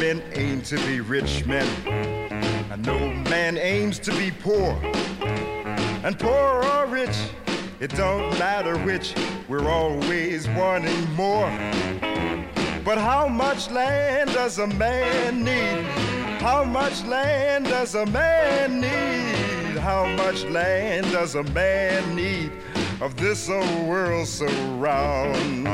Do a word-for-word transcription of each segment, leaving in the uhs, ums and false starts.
men aim to be rich men, and no man aims to be poor. And poor or rich, it don't matter which, we're always wanting more. But how much land does a man need? How much land does a man need? How much land does a man need of this old world so round?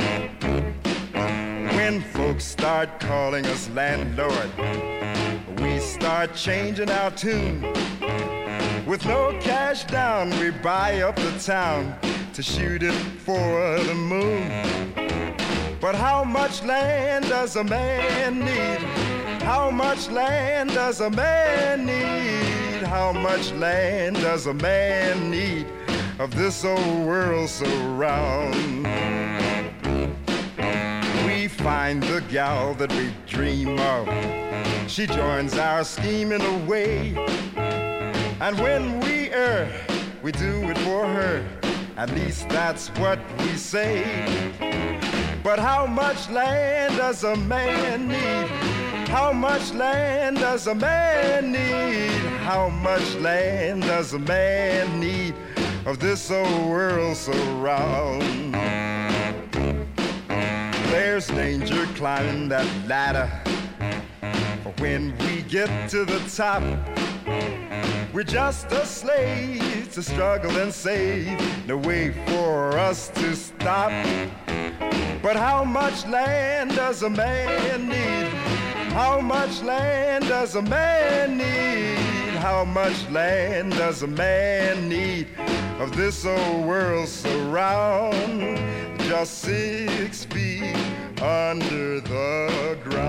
When folks start calling us landlord, we start changing our tune. With no cash down, we buy up the town to shoot it for the moon. But how much land does a man need? How much land does a man need? How much land does a man need of this old world so round? We find the gal that we dream of. She joins our scheme in a way. And when we err, we do it for her. At least that's what we say. But how much land does a man need? How much land does a man need? How much land does a man need of this old world so round? There's danger climbing that ladder, for when we get to the top, we're just a slave to struggle and save. No way for us to stop. But how much land does a man need? How much land does a man need? How much land does a man need of this old world so round? Just six feet under the ground.